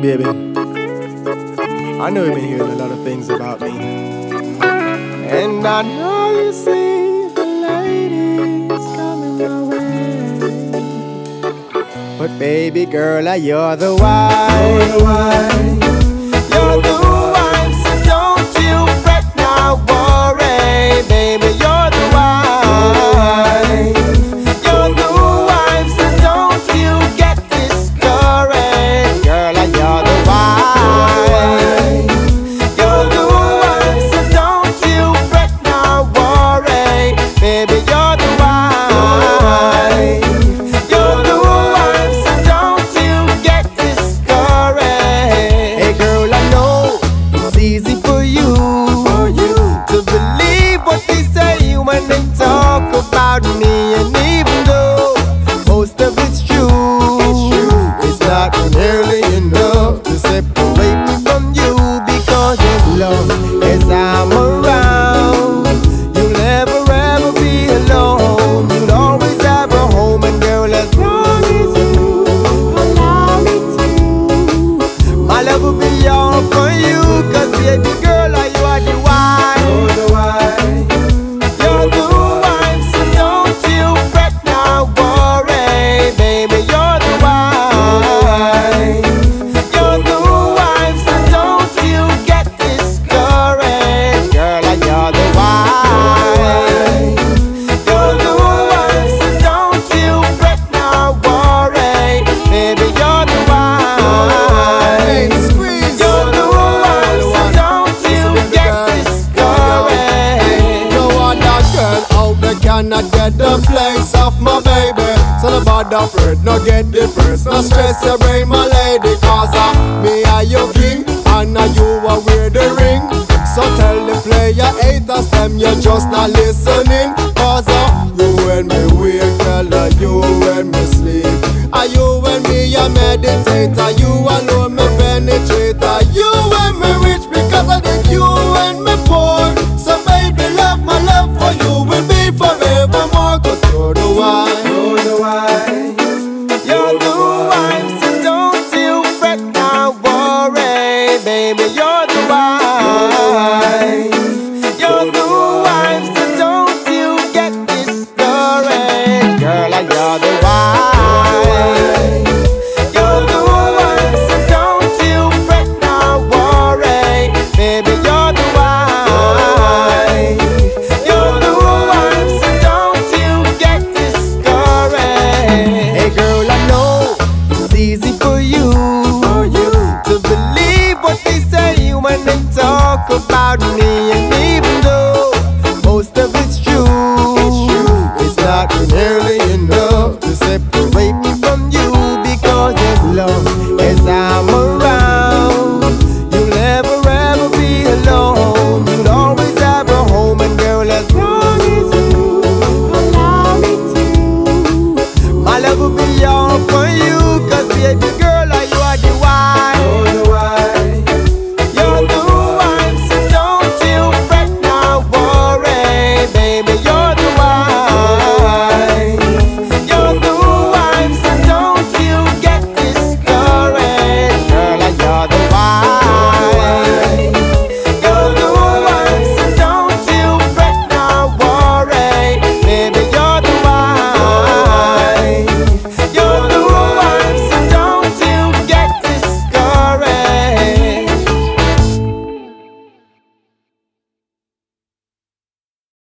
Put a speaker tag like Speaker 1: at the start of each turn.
Speaker 1: Baby, I know you've been hearing a lot of things about me, and I know you see the ladies coming my way. But baby girl, you're the one. You're the one, so don't you fret now, worry. Baby, you're the one. You're the one, so don't you get discouraged. Girl, you're the one. You're the one, so don't you fret now, worry. Baby, you're the one. You're the one, so don't you get discouraged. Hey girl, I know it's easy for you to believe what they say when they talk about me. And even though most of it's true, it's not nearly enough to separate me from you. Because as long as I'm around, you'll never ever be alone. You'll always have a home, and girl, as long as you allow me to, my love will be all for you. Cause baby girl, you are the one. You're the one, so don't you fret now, worry. Baby, you're the one. You're the one, so don't you get discouraged. Girl, you're the one. You're the one, so don't you fret now, worry. Baby, you're the one. You're the one, so don't you get discouraged.
Speaker 2: No other girl out there cannot get the place of my baby. So no bother fret, no get depressed, no stress your brain, my lady. Cause me are your king, and you are wear the ring. So tell the player haters them you're just not listening. Cause you and me wake, girl, you and me sleep. Are you and me, you meditate.